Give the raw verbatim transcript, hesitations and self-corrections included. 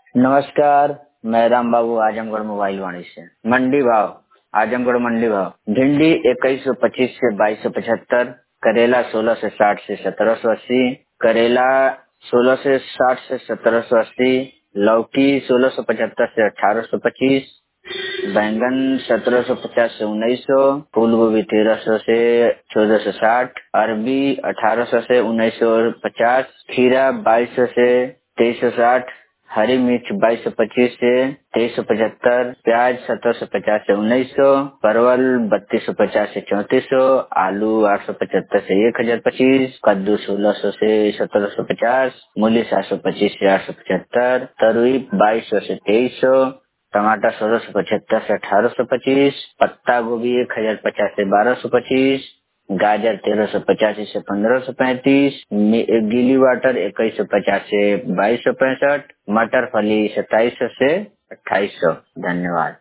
नमस्कार। मैं राम बाबू आजमगढ़ मोबाइल वाणी से। मंडी भाव, आजमगढ़ मंडी भाव, भिंडी इक्कीस सौ पच्चीस से बाईस सौ पचहत्तर, करेला सोलह से साठ से सत्रह सौ अस्सी, करेला सोलह से साठ से सत्रह सौ अस्सी, लौकी सोलह सौ पचहत्तर से अठारह सौ पच्चीस, बैंगन सत्रह सौ पचास से उन्नीस सौ, फूल गोभी तेरह सौ से चौदह सौ साठ, अरबी अठारह सौ से उन्नीस सौ पचास, खीरा बाईस सौ से तेईस सौ साठ, हरी मिर्च बाईस सौ पच्चीस से तेईस सौ पचहत्तर, प्याज सत्रह सौ पचास से उन्नीस सौ, परवल बत्तीस सौ पचास से चौंतीस सौ, आलू आठ सौ पचहत्तर से एक हजार पच्चीस, कद्दू सोलह सौ से सत्रह सौ पचास, मूली सात सौ पच्चीस से आठ सौ पचहत्तर, तरुई बाईस सौ से तेईस सौ, टमाटर सोलह सौ पचहत्तर से अठारह सौ पच्चीस, पत्ता गोभी एक हजार पचास से बारह सौ पच्चीस, गाजर तेरह सौ पचासी से पंद्रह सौ पैंतीस, गीली वाटर इक्कीस सौ पचास से बाईस सौ पैंसठ, मटर फली सत्ताईस सौ से अट्ठाईस सौ। धन्यवाद।